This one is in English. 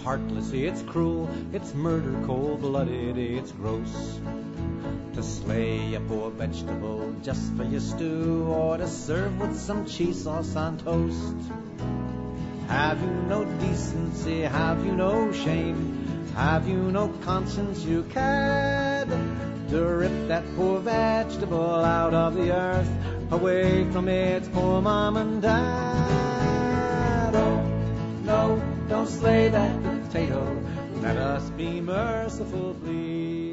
heartless, it's cruel, it's murder, cold-blooded, it's gross. To slay a poor vegetable just for your stew, or to serve with some cheese sauce on toast. Have you no decency? Have you no shame? Have you no conscience, you cad? To rip that poor vegetable out of the earth, away from its poor mom and dad. Oh, no, don't slay that potato. Let us be merciful, please.